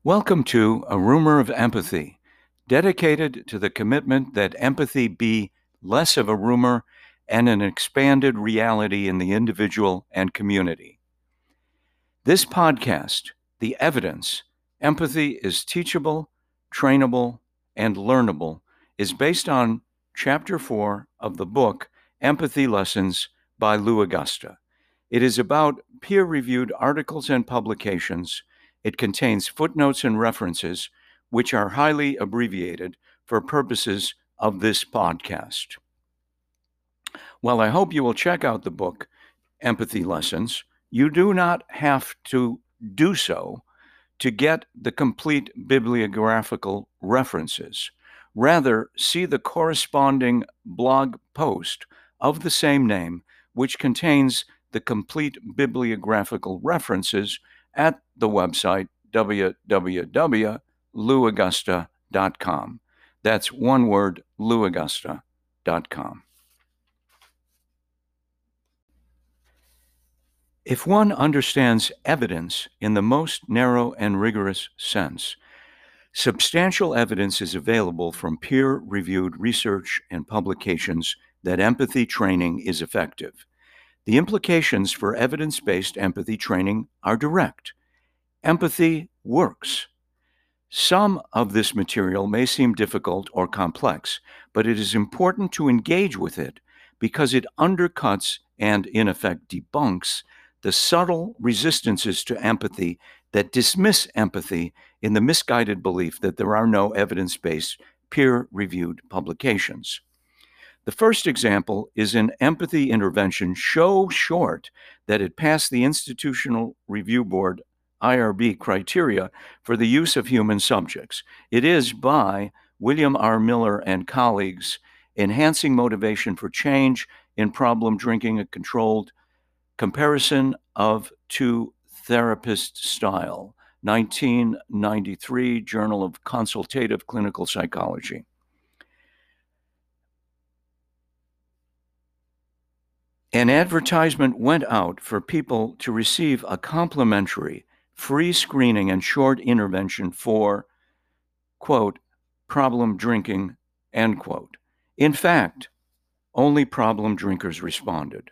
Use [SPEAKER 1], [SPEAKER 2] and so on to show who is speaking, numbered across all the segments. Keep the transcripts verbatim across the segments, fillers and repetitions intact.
[SPEAKER 1] Welcome to A Rumor of Empathy, dedicated to the commitment that empathy be less of a rumor and an expanded reality in the individual and community. This podcast, The Evidence, Empathy is Teachable, Trainable, and Learnable, is based on Chapter four of the book Empathy Lessons by Lou Augusta. It is about peer-reviewed articles and publications. It contains footnotes and references, which are highly abbreviated for purposes of this podcast. While I hope you will check out the book, Empathy Lessons, you do not have to do so to get the complete bibliographical references. Rather, see the corresponding blog post of the same name, which contains the complete bibliographical references at the website w w w dot lou augusta dot com. That's one word, lou augusta dot com. If one understands evidence in the most narrow and rigorous sense, substantial evidence is available from peer-reviewed research and publications that empathy training is effective. The implications for evidence-based empathy training are direct. Empathy works. Some of this material may seem difficult or complex, but it is important to engage with it because it undercuts and, in effect, debunks the subtle resistances to empathy that dismiss empathy in the misguided belief that there are no evidence-based, peer-reviewed publications. The first example is an empathy intervention so short that it passed the Institutional Review Board I R B criteria for the use of human subjects. It is by William R. Miller and colleagues, Enhancing Motivation for Change in Problem Drinking, a Controlled Comparison of Two Therapist Style, nineteen ninety-three, Journal of Consultative Clinical Psychology. An advertisement went out for people to receive a complimentary free screening and short intervention for, quote, problem drinking, end quote. In fact, only problem drinkers responded.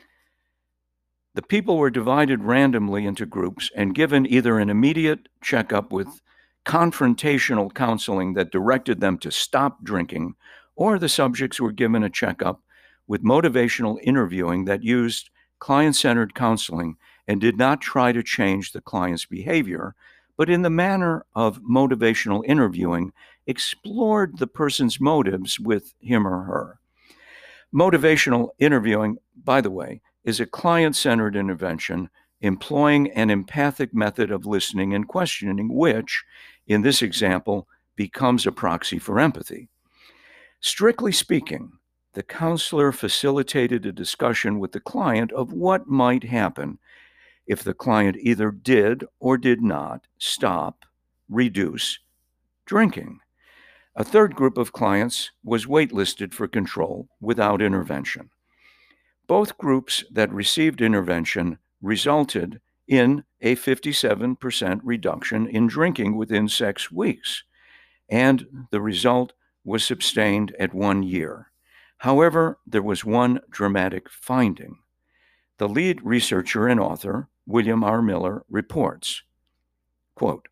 [SPEAKER 1] The people were divided randomly into groups and given either an immediate checkup with confrontational counseling that directed them to stop drinking, or the subjects were given a checkup with motivational interviewing that used client-centered counseling and did not try to change the client's behavior, but in the manner of motivational interviewing, explored the person's motives with him or her. Motivational interviewing, by the way, is a client-centered intervention employing an empathic method of listening and questioning, which, in this example, becomes a proxy for empathy. Strictly speaking, the counselor facilitated a discussion with the client of what might happen if the client either did or did not stop, reduce drinking. A third group of clients was waitlisted for control without intervention. Both groups that received intervention resulted in a fifty-seven percent reduction in drinking within six weeks, and the result was sustained at one year. However, there was one dramatic finding. The lead researcher and author, William R. Miller, reports, quote,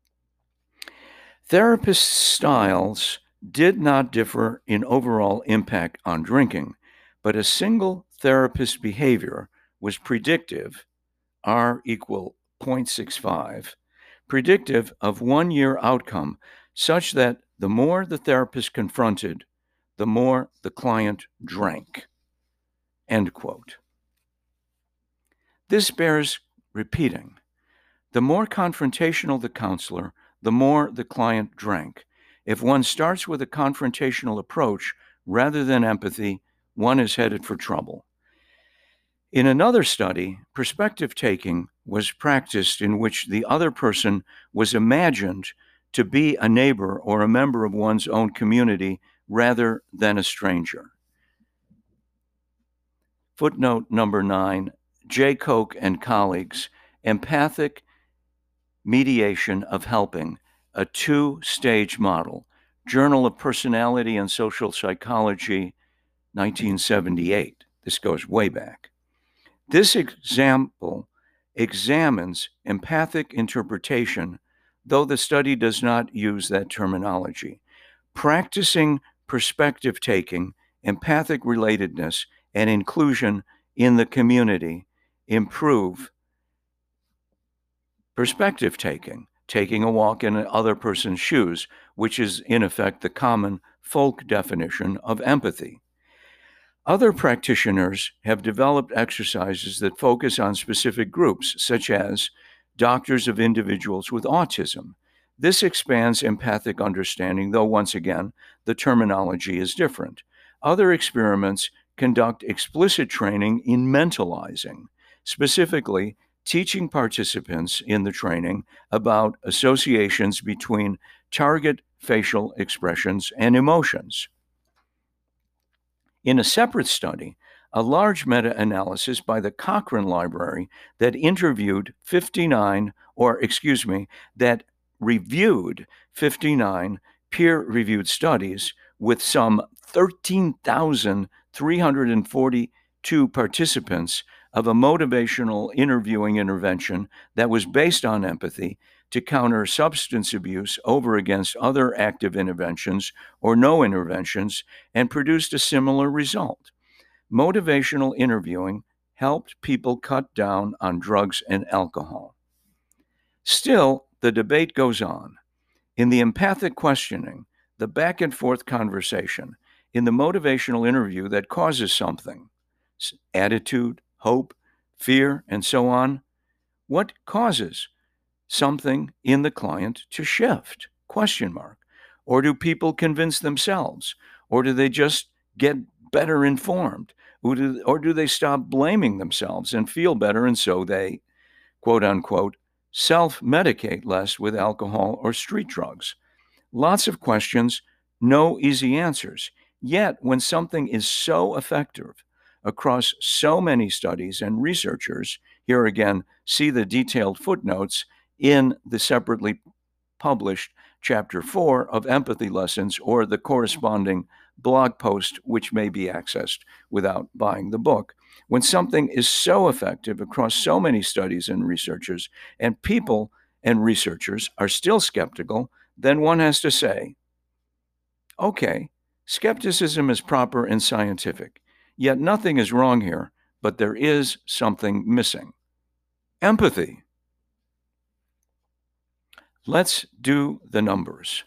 [SPEAKER 1] therapist styles did not differ in overall impact on drinking, but a single therapist behavior was predictive, R equal zero point six five, predictive of one-year outcome, such that the more the therapist confronted, the more the client drank, end quote. This bears repeating. The more confrontational the counselor, the more the client drank. If one starts with a confrontational approach rather than empathy, one is headed for trouble. In another study, perspective taking was practiced in which the other person was imagined to be a neighbor or a member of one's own community rather than a stranger. Footnote number nine, J. Koch and colleagues, Empathic Mediation of Helping, a two-stage model, Journal of Personality and Social Psychology, nineteen seventy-eight. This goes way back. This example examines empathic interpretation, though the study does not use that terminology. Practicing perspective taking, empathic relatedness, and inclusion in the community improve perspective taking, taking a walk in another person's shoes, which is in effect the common folk definition of empathy. Other practitioners have developed exercises that focus on specific groups, such as doctors of individuals with autism. This expands empathic understanding, though once again, the terminology is different. Other experiments conduct explicit training in mentalizing, specifically teaching participants in the training about associations between target facial expressions and emotions. In a separate study, a large meta-analysis by the Cochrane Library that interviewed fifty-nine, or excuse me, that reviewed fifty-nine peer-reviewed studies with some thirteen thousand three hundred forty-two participants of a motivational interviewing intervention that was based on empathy to counter substance abuse over against other active interventions or no interventions, and produced a similar result. Motivational interviewing helped people cut down on drugs and alcohol. Still, the debate goes on. In the empathic questioning, the back and forth conversation, in the motivational interview that causes something, attitude, hope, fear, and so on, what causes something in the client to shift? Question mark. Or do people convince themselves? Or do they just get better informed? Or do, or do they stop blaming themselves and feel better, and so they, quote unquote, self-medicate less with alcohol or street drugs? Lots of questions, no easy answers. Yet, when something is so effective across so many studies and researchers, here again, see the detailed footnotes in the separately published Chapter four of Empathy Lessons, or the corresponding blog post, which may be accessed without buying the book. When something is so effective across so many studies and researchers, and people and researchers are still skeptical, then one has to say, okay, skepticism is proper and scientific, yet nothing is wrong here, but there is something missing. Empathy. Let's do the numbers.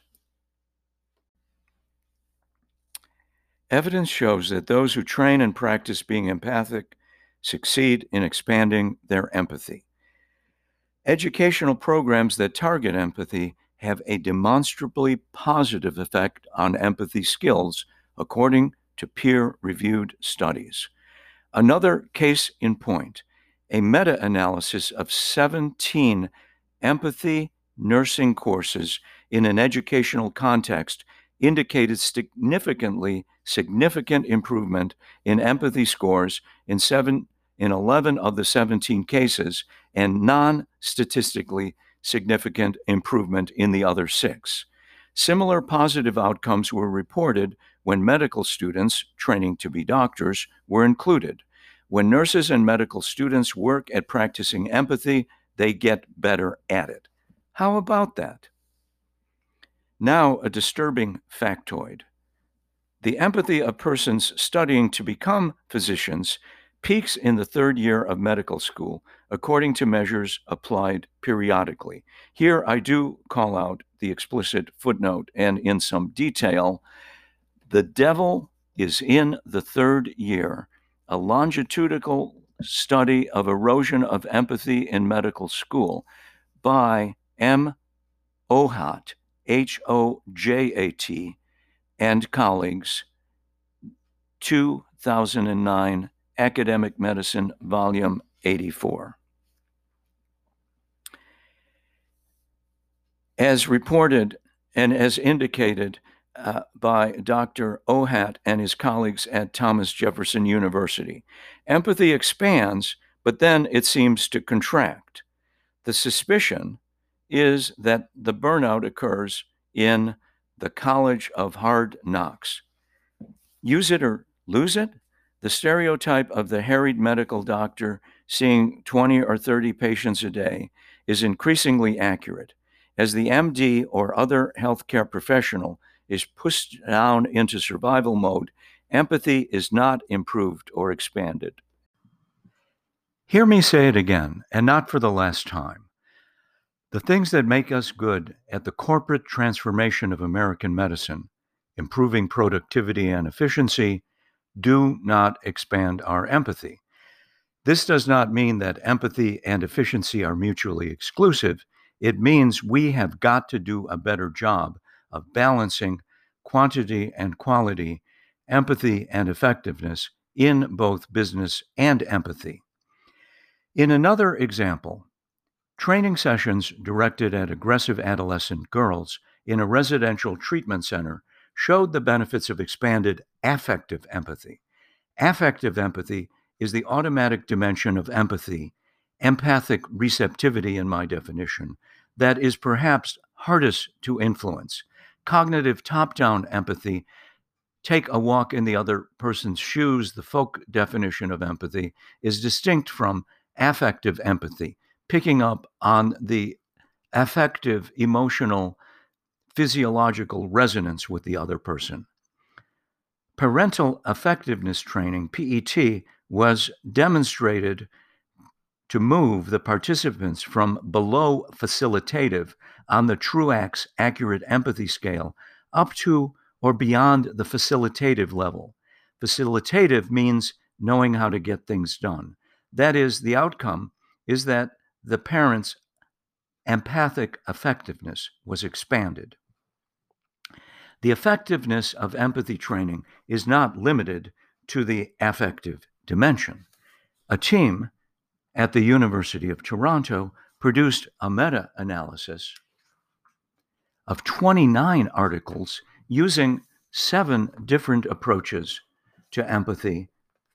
[SPEAKER 1] Evidence shows that those who train and practice being empathic succeed in expanding their empathy. Educational programs that target empathy have a demonstrably positive effect on empathy skills, according to peer-reviewed studies. Another case in point, a meta-analysis of seventeen empathy nursing courses in an educational context indicated significantly significant improvement in empathy scores in seven in eleven of the seventeen cases, and non-statistically significant improvement in the other six. Similar positive outcomes were reported when medical students training to be doctors were included. When nurses and medical students work at practicing empathy, they get better at it. How about that? Now, a disturbing factoid. The empathy of persons studying to become physicians peaks in the third year of medical school, according to measures applied periodically. Here, I do call out the explicit footnote, and in some detail, the devil is in the third year, a longitudinal study of erosion of empathy in medical school by M. Ojat, H O J A T, and colleagues, two thousand nine, Academic Medicine, Volume eighty-four. As reported and as indicated uh, by Doctor Ojat and his colleagues at Thomas Jefferson University, empathy expands, but then it seems to contract. The suspicion is that the burnout occurs in the College of Hard Knocks. Use it or lose it? The stereotype of the harried medical doctor seeing twenty or thirty patients a day is increasingly accurate. As the M D or other healthcare professional is pushed down into survival mode, empathy is not improved or expanded. Hear me say it again, and not for the last time. The things that make us good at the corporate transformation of American medicine, improving productivity and efficiency, do not expand our empathy. This does not mean that empathy and efficiency are mutually exclusive. It means we have got to do a better job of balancing quantity and quality, empathy and effectiveness in both business and empathy. In another example, training sessions directed at aggressive adolescent girls in a residential treatment center showed the benefits of expanded affective empathy. Affective empathy is the automatic dimension of empathy, empathic receptivity in my definition, that is perhaps hardest to influence. Cognitive top-down empathy, take a walk in the other person's shoes, the folk definition of empathy, is distinct from affective empathy, picking up on the affective, emotional, physiological resonance with the other person. Parental effectiveness training, P E T, was demonstrated to move the participants from below facilitative on the Truax Accurate Empathy Scale up to or beyond the facilitative level. Facilitative means knowing how to get things done. That is, the outcome is that the parents' empathic effectiveness was expanded. The effectiveness of empathy training is not limited to the affective dimension. A team at the University of Toronto produced a meta-analysis of twenty-nine articles using seven different approaches to empathy.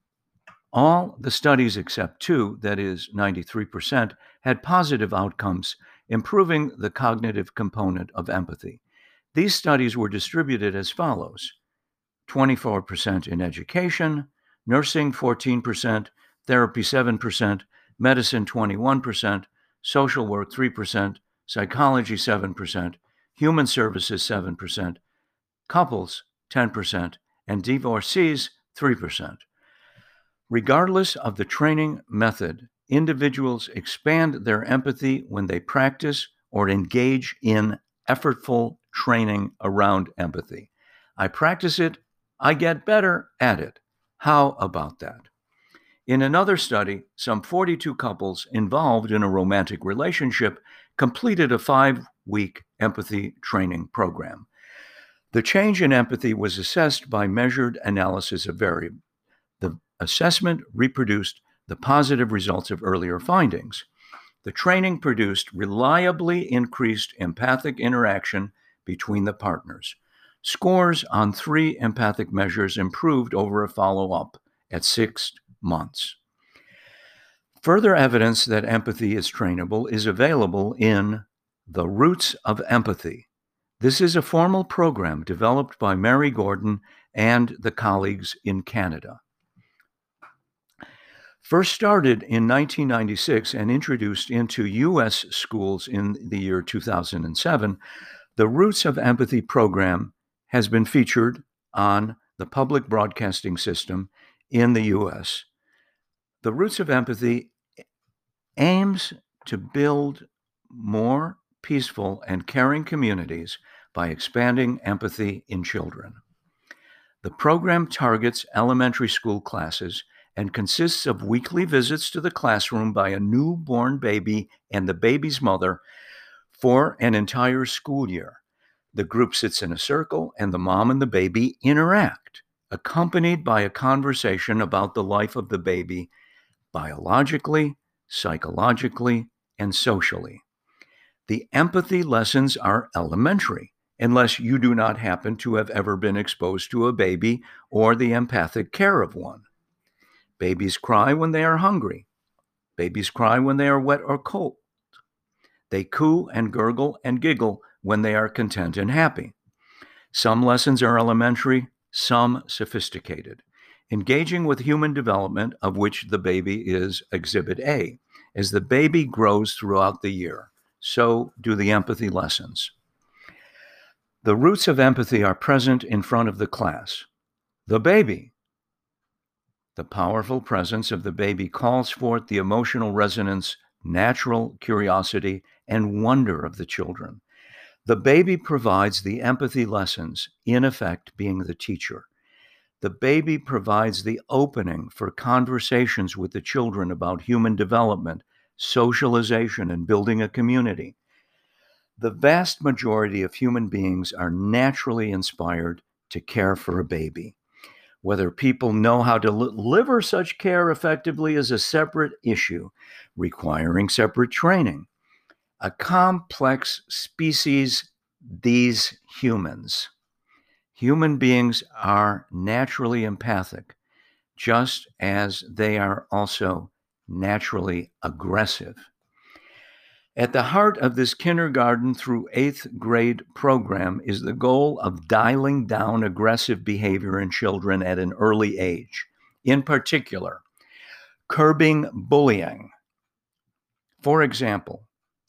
[SPEAKER 1] All the studies except two, that is ninety-three percent, had positive outcomes, improving the cognitive component of empathy. These studies were distributed as follows: twenty-four percent in education, nursing fourteen percent, therapy seven percent, medicine twenty-one percent, social work three percent, psychology seven percent, human services seven percent, couples ten percent, and divorcees three percent. Regardless of the training method, individuals expand their empathy when they practice or engage in effortful training around empathy. I practice it, I get better at it. How about that? In another study, some forty-two couples involved in a romantic relationship completed a five-week empathy training program. The change in empathy was assessed by measured analysis of variables. The assessment reproduced the positive results of earlier findings. The training produced reliably increased empathic interaction between the partners. Scores on three empathic measures improved over a follow-up at six months. Further evidence that empathy is trainable is available in The Roots of Empathy. This is a formal program developed by Mary Gordon and the colleagues in Canada. First started in nineteen ninety-six and introduced into U S schools in the year two thousand seven, the Roots of Empathy program has been featured on the public broadcasting system in the U S. The Roots of Empathy aims to build more peaceful and caring communities by expanding empathy in children. The program targets elementary school classes and consists of weekly visits to the classroom by a newborn baby and the baby's mother for an entire school year. The group sits in a circle and the mom and the baby interact, accompanied by a conversation about the life of the baby biologically, psychologically, and socially. The empathy lessons are elementary, unless you do not happen to have ever been exposed to a baby or the empathic care of one. Babies cry when they are hungry. Babies cry when they are wet or cold. They coo and gurgle and giggle when they are content and happy. Some lessons are elementary, some sophisticated, engaging with human development, of which the baby is Exhibit A. As the baby grows throughout the year, so do the empathy lessons. The roots of empathy are present in front of the class. The baby. The powerful presence of the baby calls forth the emotional resonance, natural curiosity, and wonder of the children. The baby provides the empathy lessons, in effect being the teacher. The baby provides the opening for conversations with the children about human development, socialization, and building a community. The vast majority of human beings are naturally inspired to care for a baby. Whether people know how to deliver such care effectively is a separate issue, requiring separate training. A complex species, these humans. Human beings are naturally empathic, just as they are also naturally aggressive. At the heart of this kindergarten through eighth grade program is the goal of dialing down aggressive behavior in children at an early age. In particular, curbing bullying. For example,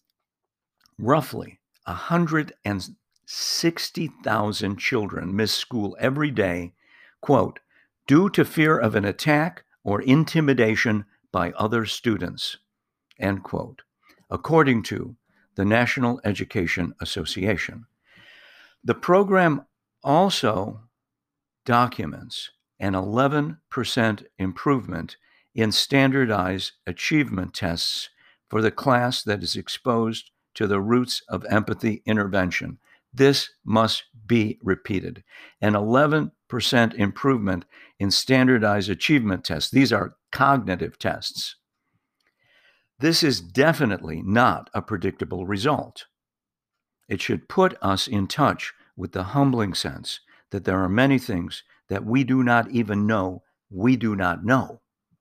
[SPEAKER 1] roughly one hundred sixty thousand children miss school every day, quote, due to fear of an attack or intimidation by other students, end quote, according to the National Education Association. The program also documents an eleven percent improvement in standardized achievement tests for the class that is exposed to the roots of empathy intervention. This must be repeated. An eleven percent improvement in standardized achievement tests. These are cognitive tests. This is definitely not a predictable result. It should put us in touch with the humbling sense that there are many things that we do not even know we do not know.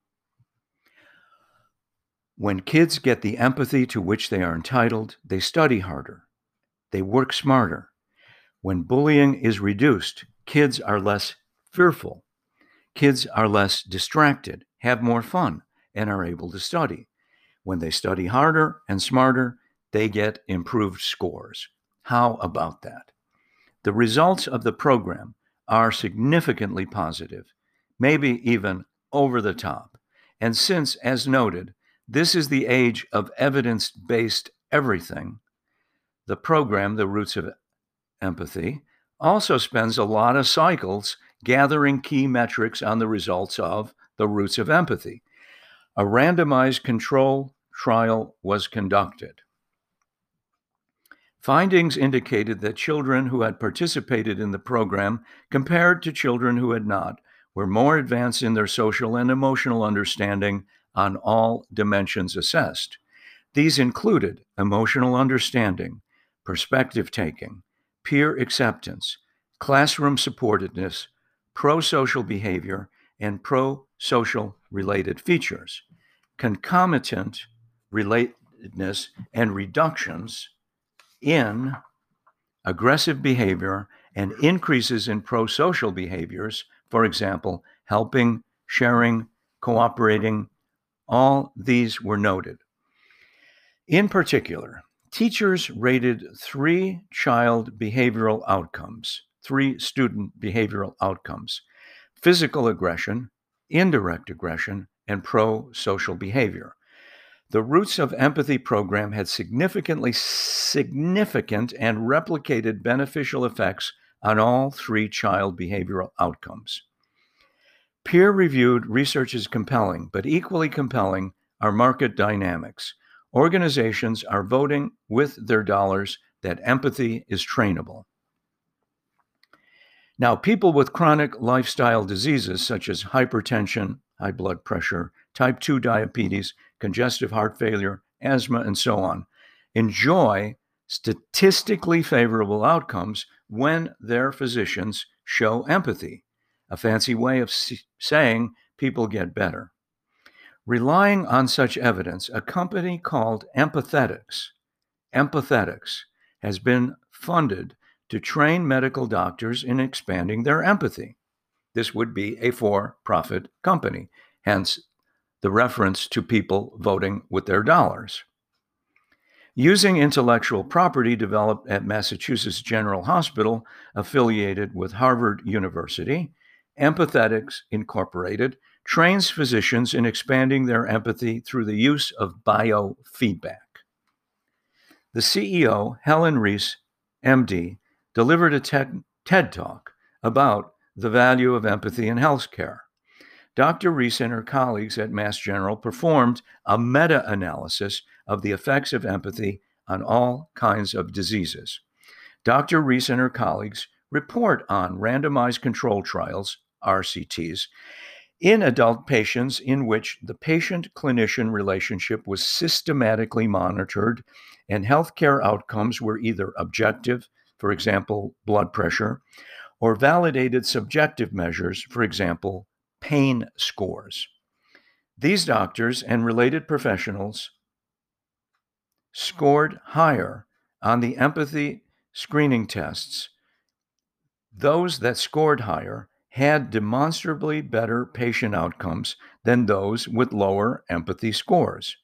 [SPEAKER 1] When kids get the empathy to which they are entitled, they study harder. They work smarter. When bullying is reduced, kids are less fearful. Kids are less distracted, have more fun, and are able to study. When they study harder and smarter, they get improved scores. How about that? The results of the program are significantly positive, maybe even over the top. And since, as noted, this is the age of evidence-based everything, the program, The Roots of Empathy, also spends a lot of cycles gathering key metrics on the results of The Roots of Empathy. A randomized control trial was conducted. Findings indicated that children who had participated in the program, compared to children who had not, were more advanced in their social and emotional understanding on all dimensions assessed. These included emotional understanding, perspective taking, peer acceptance, classroom supportedness, pro-social behavior, and pro-social related features. Concomitant relatedness and reductions in aggressive behavior and increases in pro-social behaviors, for example, helping, sharing, cooperating, all these were noted. In particular, teachers rated three child behavioral outcomes, three student behavioral outcomes: physical aggression, indirect aggression, and pro-social behavior. The Roots of Empathy program had significantly significant and replicated beneficial effects on all three child behavioral outcomes. Peer-reviewed research is compelling, but equally compelling are market dynamics. Organizations are voting with their dollars that empathy is trainable. Now, people with chronic lifestyle diseases such as hypertension, high blood pressure, type two diabetes, congestive heart failure, asthma, and so on, enjoy statistically favorable outcomes when their physicians show empathy, a fancy way of saying people get better. Relying on such evidence, a company called Empathetics, Empathetics has been funded to train medical doctors in expanding their empathy. This would be a for-profit company, hence the reference to people voting with their dollars. Using intellectual property developed at Massachusetts General Hospital, affiliated with Harvard University, Empathetics Incorporated trains physicians in expanding their empathy through the use of biofeedback. The C E O, Helen Reese, M D, delivered a TED Talk about the value of empathy in healthcare. Doctor Reese and her colleagues at Mass General performed a meta-analysis of the effects of empathy on all kinds of diseases. Doctor Reese and her colleagues report on randomized control trials, R C Ts, in adult patients in which the patient-clinician relationship was systematically monitored and healthcare outcomes were either objective, for example, blood pressure, or validated subjective measures, for example, pain scores. These doctors and related professionals scored higher on the empathy screening tests. Those that scored higher had demonstrably better patient outcomes than those with lower empathy scores.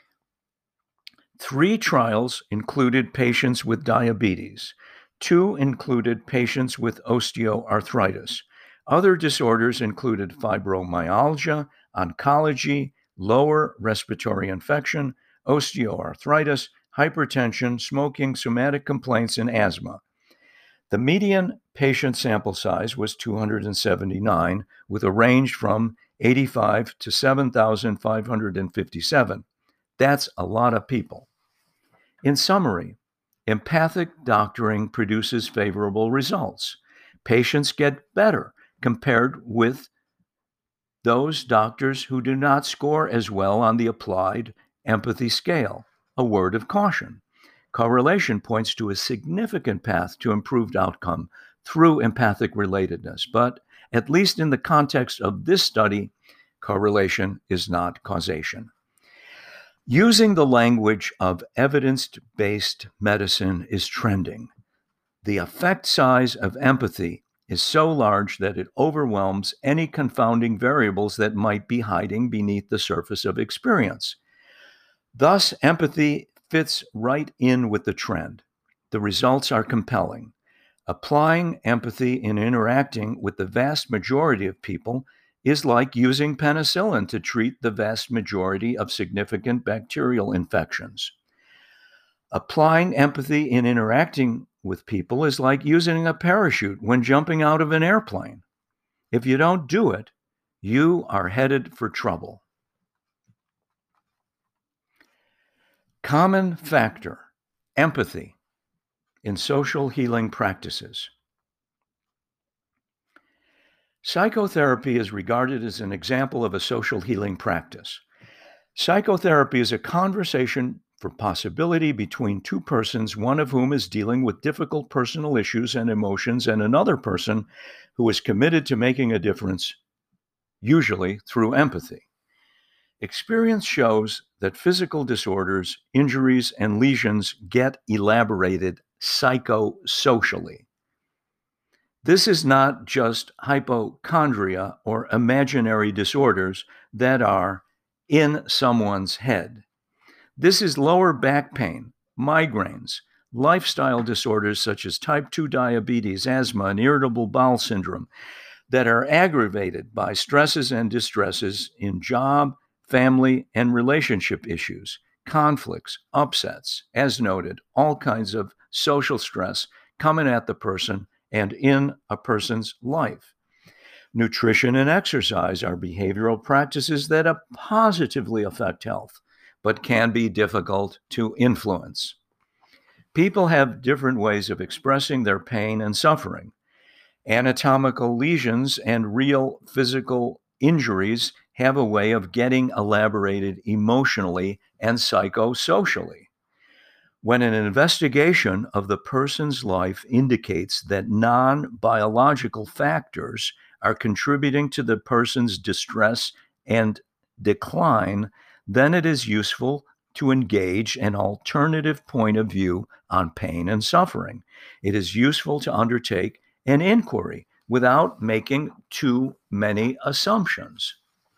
[SPEAKER 1] Three trials included patients with diabetes. Two included patients with osteoarthritis. Other disorders included fibromyalgia, oncology, lower respiratory infection, osteoarthritis, hypertension, smoking, somatic complaints, and asthma. The median patient sample size was two hundred seventy-nine, with a range from eighty-five to seven thousand five hundred fifty-seven. That's a lot of people. In summary, empathic doctoring produces favorable results. Patients get better compared with those doctors who do not score as well on the applied empathy scale. A word of caution. Correlation points to a significant path to improved outcome through empathic relatedness, but at least in the context of this study, correlation is not causation. Using the language of evidence-based medicine is trending. The effect size of empathy is so large that it overwhelms any confounding variables that might be hiding beneath the surface of experience. Thus, empathy fits right in with the trend. The results are compelling. Applying empathy in interacting with the vast majority of people is like using penicillin to treat the vast majority of significant bacterial infections. Applying empathy in interacting with people is like using a parachute when jumping out of an airplane. If you don't do it, you are headed for trouble. Common factor, empathy, in social healing practices. Psychotherapy is regarded as an example of a social healing practice. Psychotherapy is a conversation for possibility between two persons, one of whom is dealing with difficult personal issues and emotions, and another person who is committed to making a difference, usually through empathy. Experience shows that physical disorders, injuries, and lesions get elaborated psychosocially. This is not just hypochondria or imaginary disorders that are in someone's head. This is lower back pain, migraines, lifestyle disorders such as type two diabetes, asthma, and irritable bowel syndrome that are aggravated by stresses and distresses in job, family, and relationship issues, conflicts, upsets, as noted, all kinds of social stress coming at the person and in a person's life. Nutrition and exercise are behavioral practices that positively affect health, but can be difficult to influence. People have different ways of expressing their pain and suffering. Anatomical lesions and real physical injuries have a way of getting elaborated emotionally and psychosocially. When an investigation of the person's life indicates that non-biological factors are contributing to the person's distress and decline, then it is useful to engage an alternative point of view on pain and suffering. It is useful to undertake an inquiry without making too many assumptions.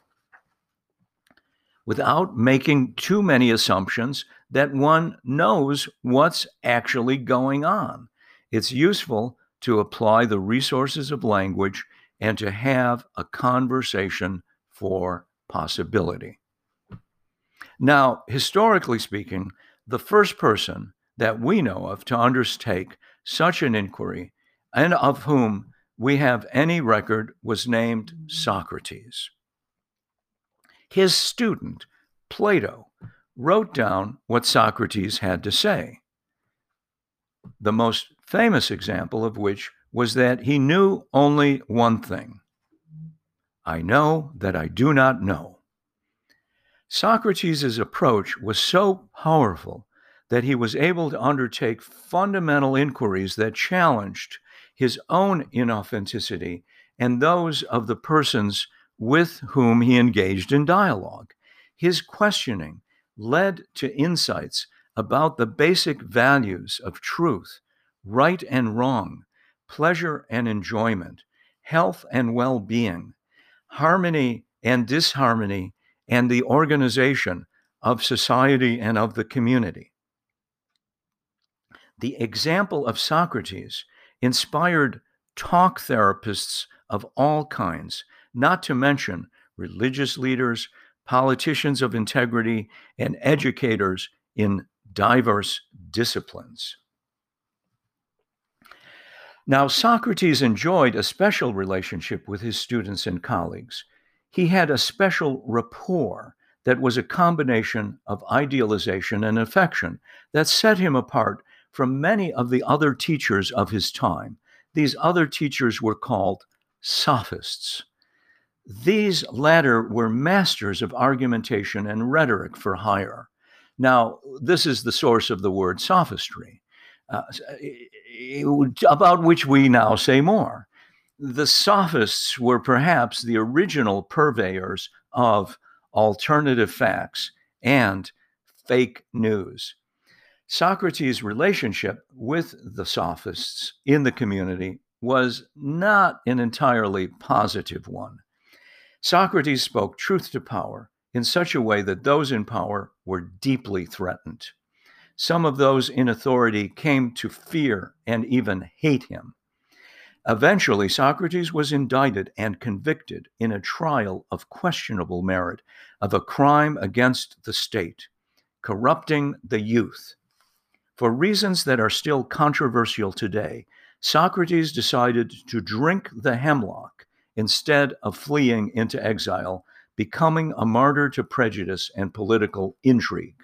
[SPEAKER 1] Without making too many assumptions that one knows what's actually going on. It's useful to apply the resources of language and to have a conversation for possibility. Now, historically speaking, the first person that we know of to undertake such an inquiry, and of whom we have any record, was named Socrates. His student, Plato, wrote down what Socrates had to say. The most famous example of which was that he knew only one thing: I know that I do not know. Socrates' approach was so powerful that he was able to undertake fundamental inquiries that challenged his own inauthenticity and those of the persons with whom he engaged in dialogue. His questioning led to insights about the basic values of truth, right and wrong, pleasure and enjoyment, health and well-being, harmony and disharmony, and the organization of society and of the community. The example of Socrates inspired talk therapists of all kinds, not to mention religious leaders, politicians of integrity, and educators in diverse disciplines. Now, Socrates enjoyed a special relationship with his students and colleagues. He had a special rapport that was a combination of idealization and affection that set him apart from many of the other teachers of his time. These other teachers were called sophists. These latter were masters of argumentation and rhetoric for hire. Now, this is the source of the word sophistry, uh, about which we now say more. The sophists were perhaps the original purveyors of alternative facts and fake news. Socrates' relationship with the sophists in the community was not an entirely positive one. Socrates spoke truth to power in such a way that those in power were deeply threatened. Some of those in authority came to fear and even hate him. Eventually, Socrates was indicted and convicted in a trial of questionable merit of a crime against the state, corrupting the youth. For reasons that are still controversial today, Socrates decided to drink the hemlock instead of fleeing into exile, becoming a martyr to prejudice and political intrigue.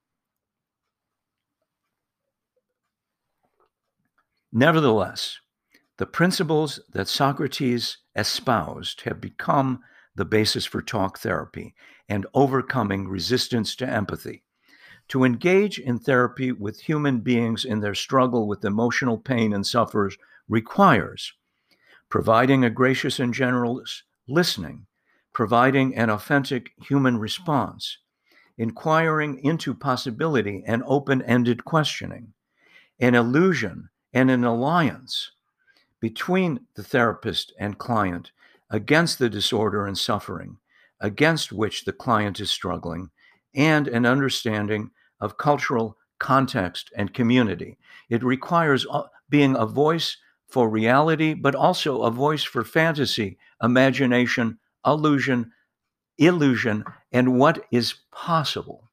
[SPEAKER 1] Nevertheless, the principles that Socrates espoused have become the basis for talk therapy and overcoming resistance to empathy. To engage in therapy with human beings in their struggle with emotional pain and suffers requires providing a gracious and generous listening, providing an authentic human response, inquiring into possibility and open-ended questioning, an illusion and an alliance between the therapist and client against the disorder and suffering against which the client is struggling, and an understanding of cultural context and community. It requires being a voice for reality, but also a voice for fantasy, imagination, illusion, illusion, and what is possible.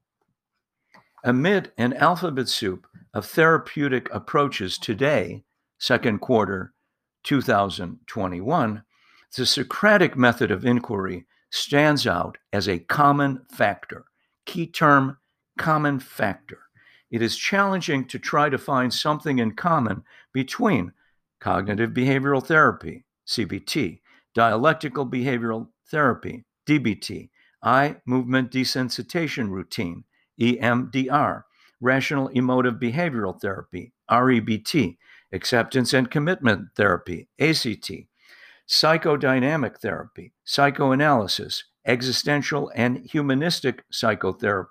[SPEAKER 1] Amid an alphabet soup of therapeutic approaches today, second quarter two thousand twenty-one, the Socratic method of inquiry stands out as a common factor. Key term, common factor. It is challenging to try to find something in common between cognitive behavioral therapy, C B T, dialectical behavioral therapy, D B T, eye movement desensitization routine, E M D R, rational emotive behavioral therapy, R E B T, acceptance and commitment therapy, A C T, psychodynamic therapy, psychoanalysis, existential and humanistic psychotherapy,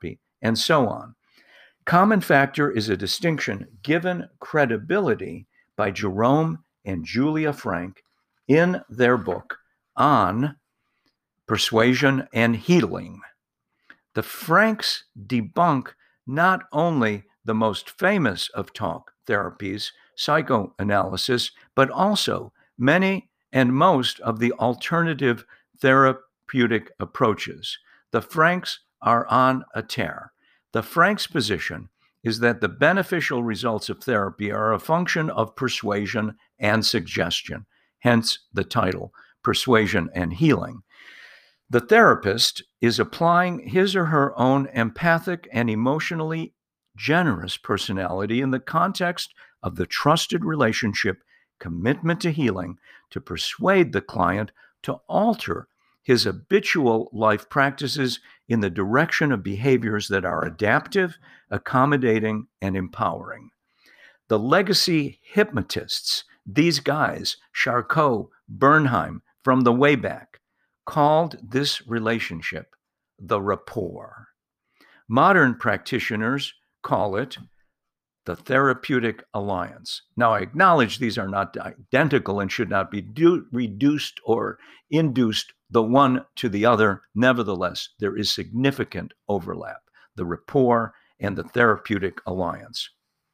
[SPEAKER 1] and so on. Common factor is a distinction given credibility by Jerome and Julia Frank in their book on persuasion and healing. The Franks debunk not only the most famous of talk therapies, psychoanalysis, but also many and most of the alternative therapeutic approaches. The Franks are on a tear. The Franks' position is that the beneficial results of therapy are a function of persuasion and suggestion, hence the title, Persuasion and Healing. The therapist is applying his or her own empathic and emotionally generous personality in the context of the trusted relationship, commitment to healing, to persuade the client to alter his habitual life practices in the direction of behaviors that are adaptive, accommodating, and empowering. The legacy hypnotists, these guys, Charcot, Bernheim, from the way back, called this relationship the rapport. Modern practitioners call it the therapeutic alliance. Now, I acknowledge these are not identical and should not be do- reduced or induced the one to the other. Nevertheless, there is significant overlap, the rapport and the therapeutic alliance.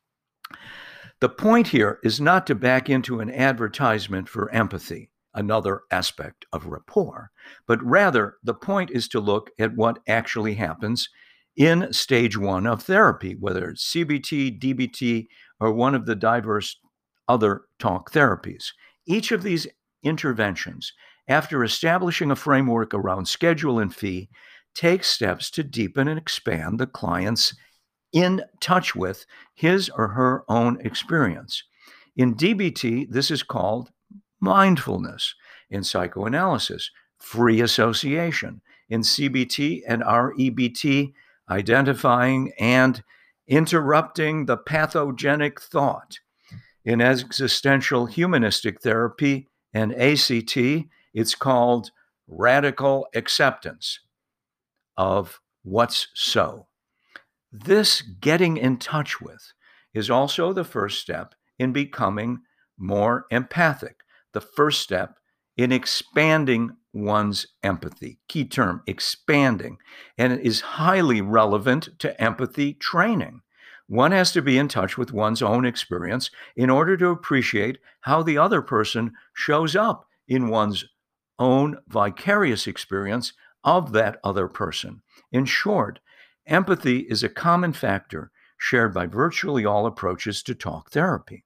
[SPEAKER 1] The point here is not to back into an advertisement for empathy, another aspect of rapport, but rather the point is to look at what actually happens in stage one of therapy, whether it's C B T, D B T, or one of the diverse other talk therapies. Each of these interventions, after establishing a framework around schedule and fee, takes steps to deepen and expand the client's in touch with his or her own experience. In D B T, this is called mindfulness. In psychoanalysis, free association. In C B T and R E B T, identifying and interrupting the pathogenic thought. In existential humanistic therapy and A C T, it's called radical acceptance of what's so. This getting in touch with is also the first step in becoming more empathic, the first step in expanding one's empathy. Key term, expanding, and it is highly relevant to empathy training. One has to be in touch with one's own experience in order to appreciate how the other person shows up in one's own vicarious experience of that other person. In short, empathy is a common factor shared by virtually all approaches to talk therapy.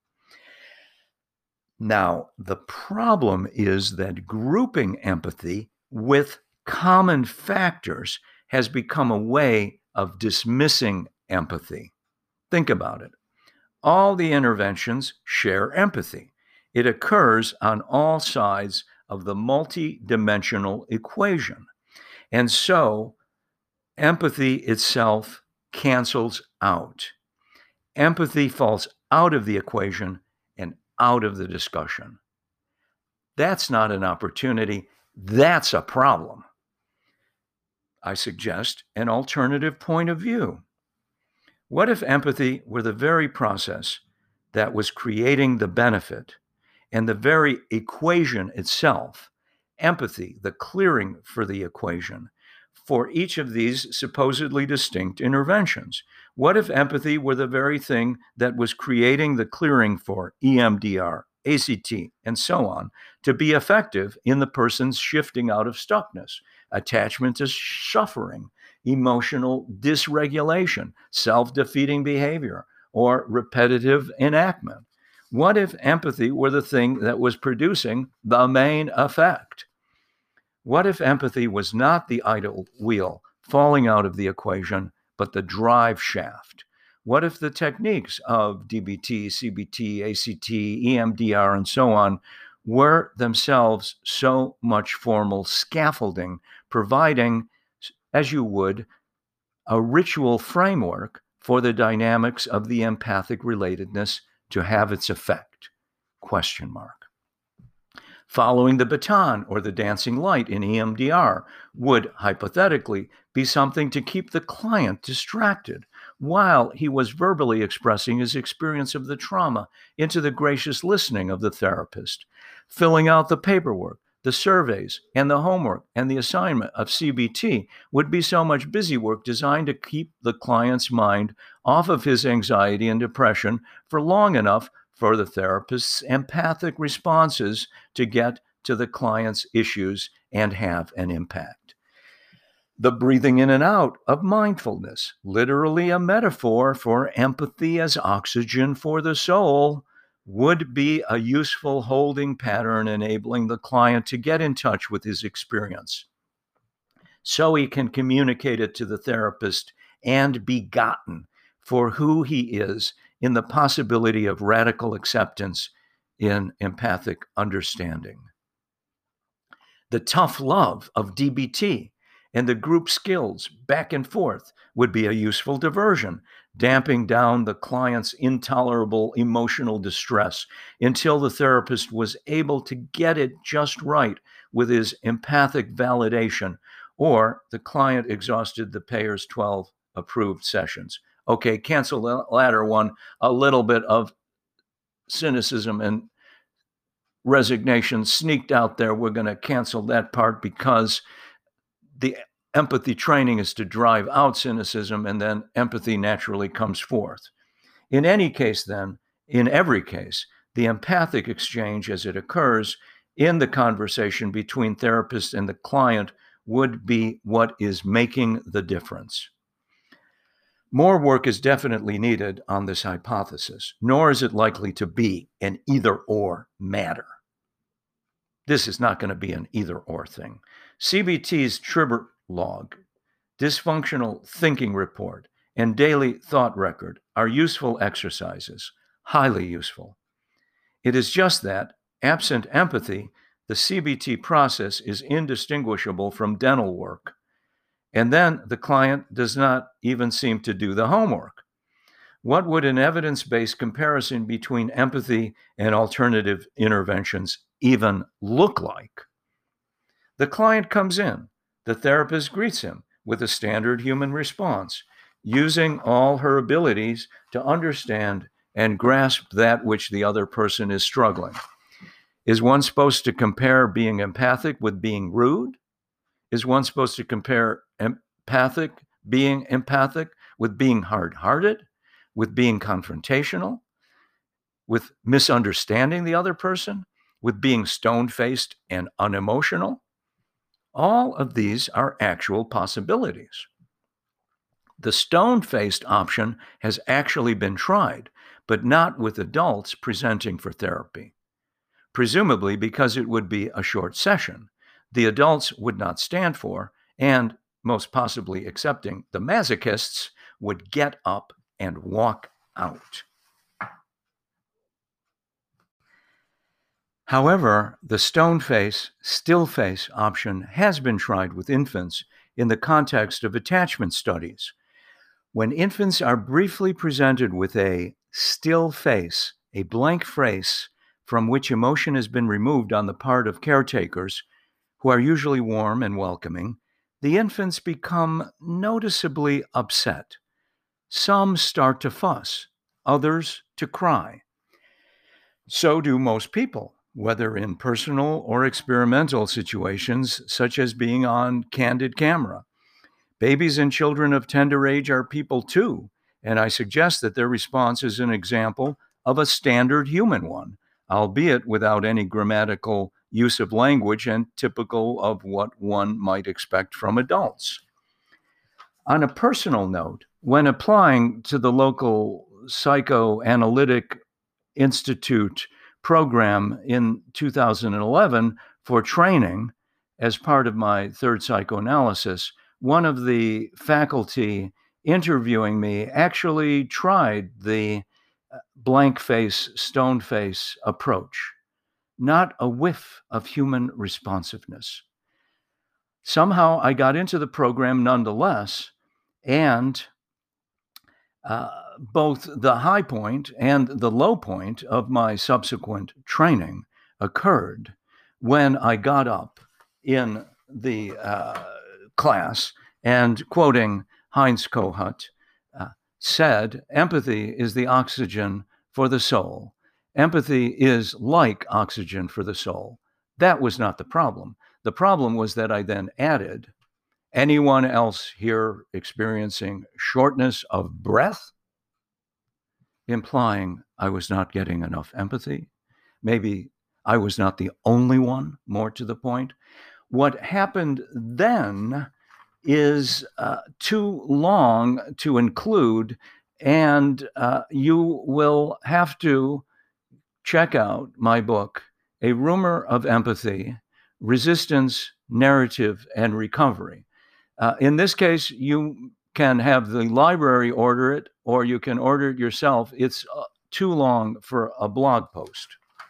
[SPEAKER 1] Now, the problem is that grouping empathy with common factors has become a way of dismissing empathy. Think about it. All the interventions share empathy. It occurs on all sides of the multi-dimensional equation. And so, empathy itself cancels out. Empathy falls out of the equation and out of the discussion. That's not an opportunity. That's a problem. I suggest an alternative point of view. What if empathy were the very process that was creating the benefit and the very equation itself, empathy, the clearing for the equation, for each of these supposedly distinct interventions? What if empathy were the very thing that was creating the clearing for E M D R, A C T, and so on to be effective in the person's shifting out of stuckness, attachment to suffering, emotional dysregulation, self-defeating behavior, or repetitive enactment? What if empathy were the thing that was producing the main effect? What if empathy was not the idle wheel falling out of the equation, but the drive shaft? What if the techniques of D B T, C B T, A C T, E M D R, and so on were themselves so much formal scaffolding, providing, as you would, a ritual framework for the dynamics of the empathic relatedness to have its effect? Question mark. Following the baton or the dancing light in E M D R would hypothetically be something to keep the client distracted while he was verbally expressing his experience of the trauma into the gracious listening of the therapist. Filling out the paperwork, the surveys, and the homework and the assignment of C B T would be so much busy work designed to keep the client's mind off of his anxiety and depression for long enough for the therapist's empathic responses to get to the client's issues and have an impact. The breathing in and out of mindfulness, literally a metaphor for empathy as oxygen for the soul, would be a useful holding pattern enabling the client to get in touch with his experience so he can communicate it to the therapist and be gotten for who he is in the possibility of radical acceptance in empathic understanding. The tough love of D B T and the group skills back and forth would be a useful diversion, damping down the client's intolerable emotional distress until the therapist was able to get it just right with his empathic validation, or the client exhausted the payer's twelve approved sessions. Okay, cancel the latter one. A little bit of cynicism and resignation sneaked out there. We're going to cancel that part because the empathy training is to drive out cynicism, and then empathy naturally comes forth. In any case, then, in every case, the empathic exchange as it occurs in the conversation between therapist and the client would be what is making the difference. More work is definitely needed on this hypothesis, nor is it likely to be an either-or matter. This is not going to be an either-or thing. C B T's Tribber log, dysfunctional thinking report, and daily thought record are useful exercises, highly useful. It is just that, absent empathy, the C B T process is indistinguishable from dental work. And then the client does not even seem to do the homework. What would an evidence-based comparison between empathy and alternative interventions even look like? The client comes in. The therapist greets him with a standard human response, using all her abilities to understand and grasp that which the other person is struggling. Is one supposed to compare being empathic with being rude? Is one supposed to compare empathic, being empathic, with being hard-hearted, with being confrontational, with misunderstanding the other person, with being stone-faced and unemotional? All of these are actual possibilities. The stone-faced option has actually been tried, but not with adults presenting for therapy. Presumably because it would be a short session. The adults would not stand for, and most possibly accepting, the masochists would get up and walk out. However, the stone face, still face option has been tried with infants in the context of attachment studies. When infants are briefly presented with a still face, a blank face from which emotion has been removed on the part of caretakers, who are usually warm and welcoming, the infants become noticeably upset. Some start to fuss, others to cry. So do most people, whether in personal or experimental situations, such as being on candid camera. Babies and children of tender age are people too, and I suggest that their response is an example of a standard human one, albeit without any grammatical use of language and typical of what one might expect from adults. On a personal note, when applying to the local psychoanalytic institute program in two thousand eleven for training as part of my third psychoanalysis, one of the faculty interviewing me actually tried the blank face, stone face approach. Not a whiff of human responsiveness. Somehow I got into the program nonetheless, and uh, both the high point and the low point of my subsequent training occurred when I got up in the uh, class And quoting Heinz Kohut, uh, said, empathy is the oxygen for the soul. Empathy is like oxygen for the soul. That was not the problem. The problem was that I then added, anyone else here experiencing shortness of breath? Implying I was not getting enough empathy. Maybe I was not the only one, more to the point. What happened then is uh, too long to include, and uh, you will have to check out my book, A Rumor of Empathy, Resistance, Narrative, and Recovery. Uh, in this case, you can have the library order it, or you can order it yourself. It's uh, too long for a blog post.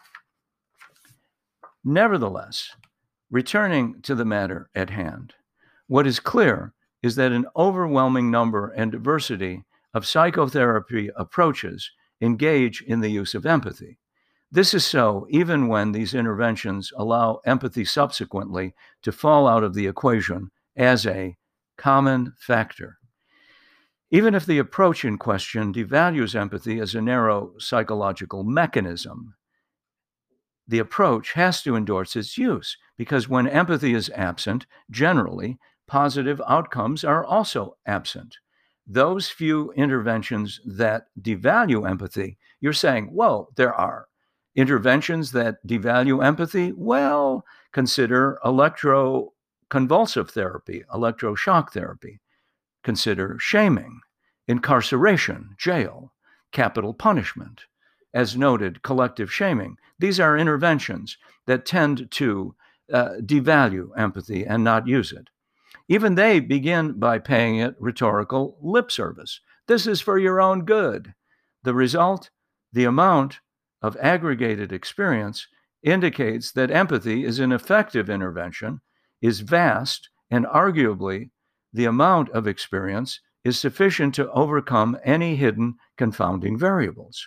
[SPEAKER 1] Nevertheless, returning to the matter at hand, what is clear is that an overwhelming number and diversity of psychotherapy approaches engage in the use of empathy. This is so even when these interventions allow empathy subsequently to fall out of the equation as a common factor. Even if the approach in question devalues empathy as a narrow psychological mechanism, the approach has to endorse its use, because when empathy is absent, generally, positive outcomes are also absent. Those few interventions that devalue empathy, you're saying, whoa, there are interventions that devalue empathy? Well, consider electroconvulsive therapy, electroshock therapy. Consider shaming, incarceration, jail, capital punishment. As noted, collective shaming. These are interventions that tend to uh, devalue empathy and not use it. Even they begin by paying it rhetorical lip service. This is for your own good. The result, the amount of aggregated experience indicates that empathy is an effective intervention, is vast, and arguably the amount of experience is sufficient to overcome any hidden confounding variables.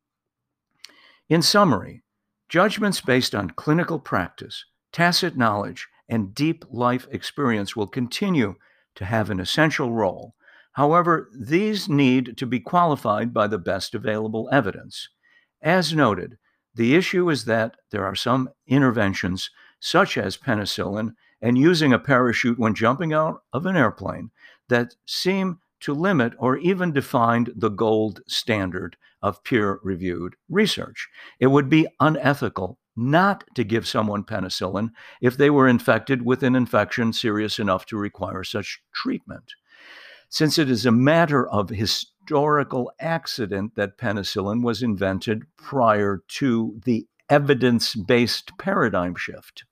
[SPEAKER 1] In summary, judgments based on clinical practice, tacit knowledge, and deep life experience will continue to have an essential role. However, these need to be qualified by the best available evidence. As noted, the issue is that there are some interventions, such as penicillin and using a parachute when jumping out of an airplane, that seem to limit or even define the gold standard of peer-reviewed research. It would be unethical not to give someone penicillin if they were infected with an infection serious enough to require such treatment. Since it is a matter of historical accident that penicillin was invented prior to the evidence-based paradigm shift.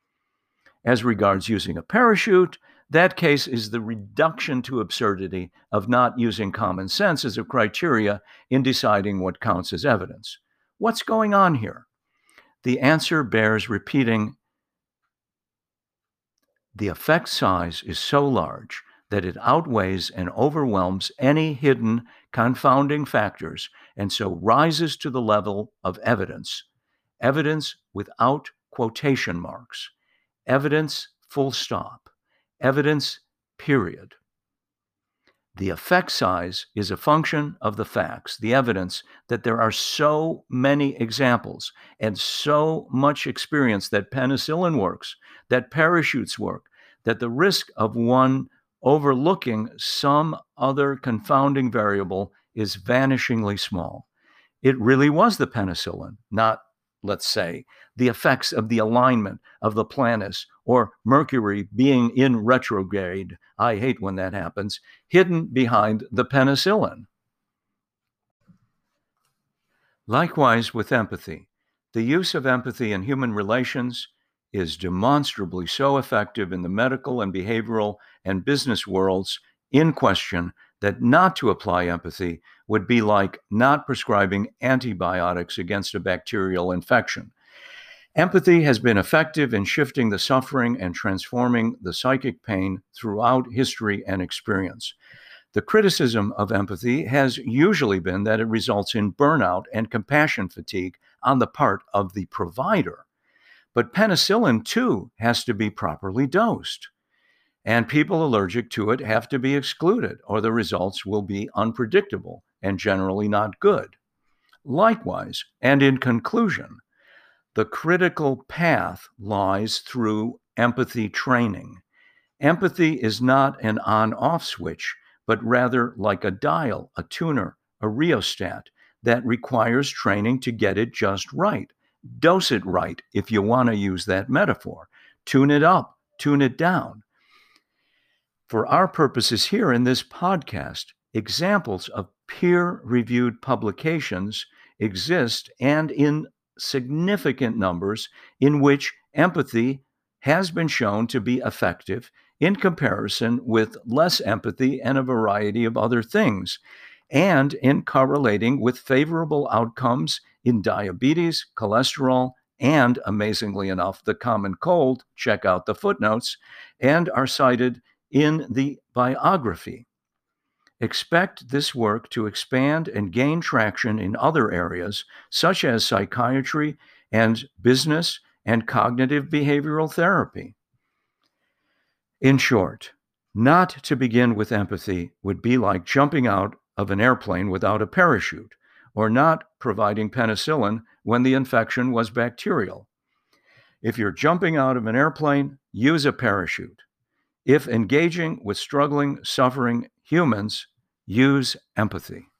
[SPEAKER 1] As regards using a parachute, that case is the reduction to absurdity of not using common sense as a criteria in deciding what counts as evidence. What's going on here? The answer bears repeating. The effect size is so large that it outweighs and overwhelms any hidden confounding factors, and so rises to the level of evidence. Evidence without quotation marks. Evidence full stop. Evidence, period. The effect size is a function of the facts, the evidence that there are so many examples and so much experience that penicillin works, that parachutes work, that the risk of one overlooking some other confounding variable is vanishingly small. It really was the penicillin, not, let's say, the effects of the alignment of the planets or Mercury being in retrograde, I hate when that happens, hidden behind the penicillin. Likewise with empathy, the use of empathy in human relations is demonstrably so effective in the medical and behavioral and business worlds in question that not to apply empathy would be like not prescribing antibiotics against a bacterial infection. Empathy has been effective in shifting the suffering and transforming the psychic pain throughout history and experience. The criticism of empathy has usually been that it results in burnout and compassion fatigue on the part of the provider. But penicillin, too, has to be properly dosed. And people allergic to it have to be excluded, or the results will be unpredictable and generally not good. Likewise, and in conclusion, the critical path lies through empathy training. Empathy is not an on-off switch, but rather like a dial, a tuner, a rheostat that requires training to get it just right. Dose it right, if you want to use that metaphor. Tune it up, tune it down. For our purposes here in this podcast, examples of peer-reviewed publications exist, and in significant numbers, in which empathy has been shown to be effective in comparison with less empathy and a variety of other things, and in correlating with favorable outcomes in diabetes, cholesterol, and, amazingly enough, the common cold. Check out the footnotes, and are cited in the biography. Expect this work to expand and gain traction in other areas, such as psychiatry and business and cognitive behavioral therapy. In short, not to begin with empathy would be like jumping out of an airplane without a parachute, or not providing penicillin when the infection was bacterial. If you're jumping out of an airplane, use a parachute. If engaging with struggling, suffering humans, use empathy.